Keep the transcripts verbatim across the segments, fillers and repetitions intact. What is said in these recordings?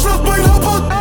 Deutschland mein Rabatt.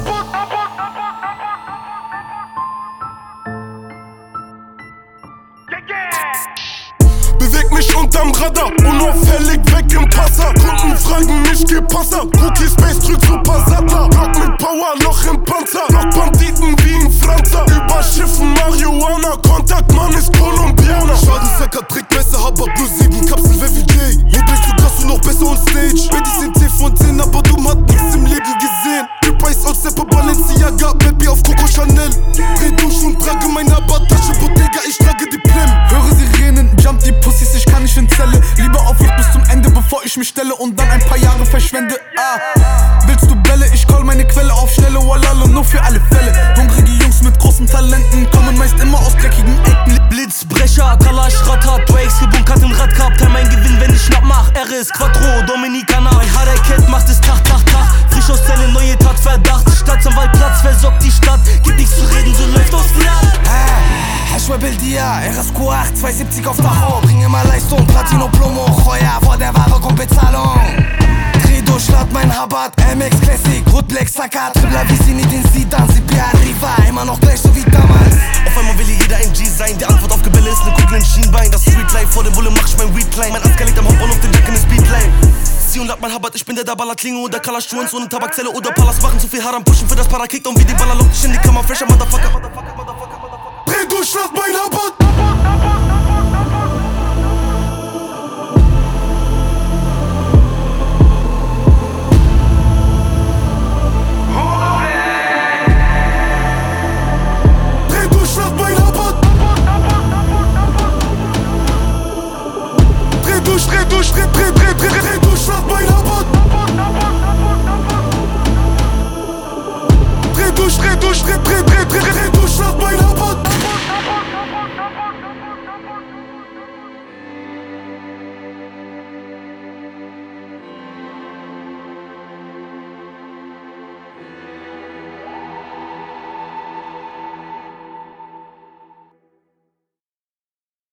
Beweg mich unterm Radar, unauffällig weg im Passer. Kunden fragen mich, geh Passer. Rookie Space drückt Super Satter. Block mit Power, Loch im Panzer. Lock Banditen wie ein Franzer. Über Schiffen Marihuana. Kontakt, Mann ist Kolumbianer. Schadensacker, Trickmesser, Habak, nur sieben Kapseln, wer wie Jay. Modell zu krass und noch besser on Stage. Baddies sind T von zehn, aber du hast nichts im Leben gesehen. Typ Ice out, Stepper, Balenciaga, Baby auf Coco Chanel. Dreh durch und trage mein Rabatt-Tasche, Bottega, ich trage die Plim. Höre Sirenen, jump die Pussys, ich kann nicht in Zelle. Lieber auf Flucht bis zum Ende, bevor ich mich stelle und dann ein paar Jahre verschwende. Ah, willst du Bälle? Ich call meine Quelle auf Schnelle, Wallala, nur für alle Fälle. Hungrige Jungs mit großen Talenten kommen meist immer aus dreckigen Ecken. Blitzbrecher, Kalash, Ratat, Drakes gebunkert in Rad gehabt. Teil mein Gewinn, wenn ich schnapp mach. R ist Quattro, Dominicana. Mein Hareket macht es Tach, Tach, Tach. Frisch aus Zelle, neue Tat, Verdacht. Staatsanwalt, Platz, versorgt die Stadt. Gibt nichts zu reden, so läuft aus Land. Hashwa Beldia, R S Q acht, zwei siebzig auf Tacho. Bring immer Leistung, Platino, Plomo, Joya, vor der Ware kommt Bezahlung. Dreh durch, lad mein Rabatt, M X Classic, Rot Black, Saka, Dribbler, wie sie nicht den Sidan, sie P R Riva, immer noch gleich so wie damals. Auf einmal will hier jeder ein G sein. Die Antwort auf Gebelle ist ne Kugel in Schienbein. Das Street Life, vor der Bulle mach ich mein Weed klein. Mein Asker liegt am Hauptbahnhof, den Jack in den Speedline. Zieh und lad mein Rabatt, ich bin der da Baller Klingo oder Kalash Jones ohne Tabakzelle oder Palast. Machen zu viel Haram, pushen für das Para, kickt um wie die Baller, lock dich in die Kammer, fresher Motherfucker. Dreh Deutschland mein Rabatt.